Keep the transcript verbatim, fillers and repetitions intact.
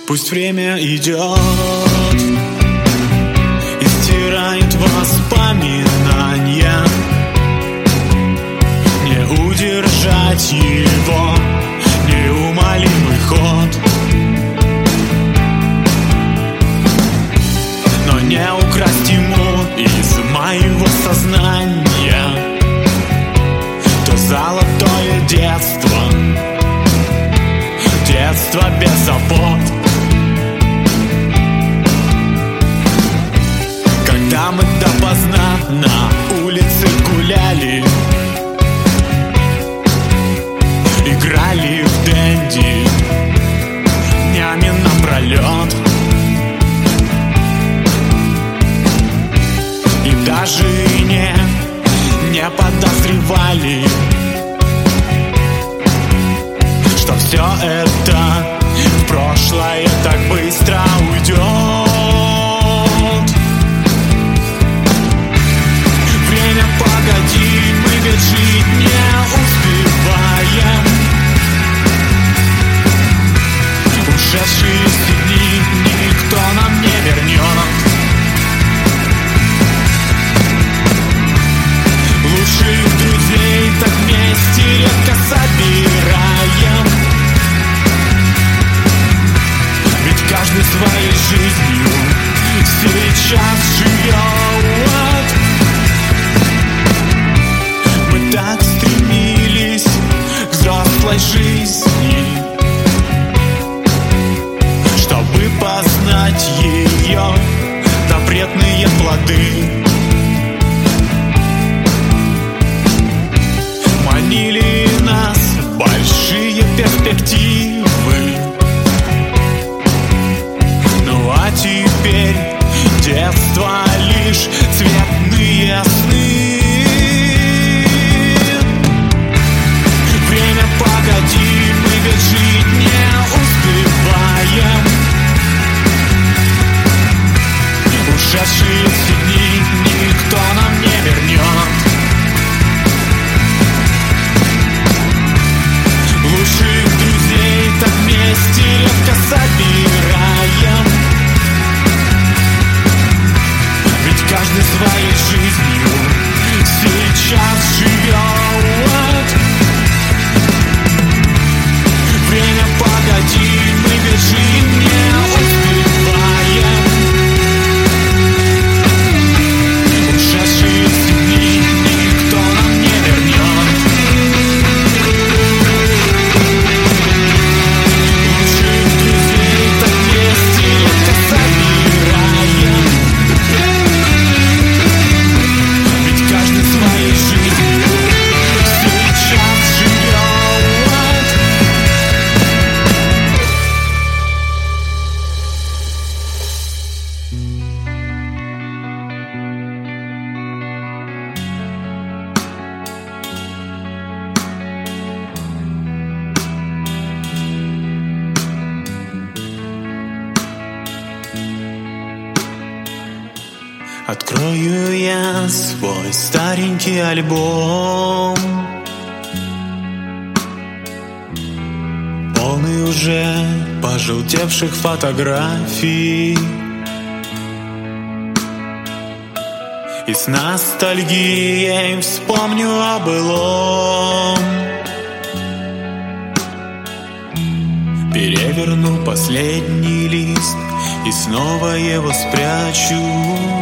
Пусть время идет и стирает воспоминания, не удержать его неумолимый ход, но не украсть ему из моего сознания то золотое детство, детство без забот. Когда мы допоздна на улице гуляли, играли в дэнди днями напролет, и даже не, не подозревали, что все это в прошлое так быстро уйдет. Время, погоди, мы ведь жить не успеваем. Ушедшие дни никто нам не вернет. Лучших друзей так вместе редко собираем. Ведь каждый своей жизнью сейчас живет. Мы так стремились к взрослой жизни, чтобы познать ее запретные плоды. Манили нас большие перспективы, ну а теперь детство лишь цветные сны. Время, погоди, мы ведь жить не успеваем. Ушедшие все дни никто нам не вернет. Лучших друзей так вместе редко собираем. Ведь каждый своей жизнью сейчас живет. Время, погоди, мы ведь жить не успеваем. Ушедшие все дни никто нам не вернет. Лучших друзей так вместе редко собираем. Ведь каждый своей жизнью сейчас живет. Открою я свой старенький альбом, полный уже пожелтевших фотографий, и с ностальгией вспомню о былом. Переверну последний лист и снова его спрячу.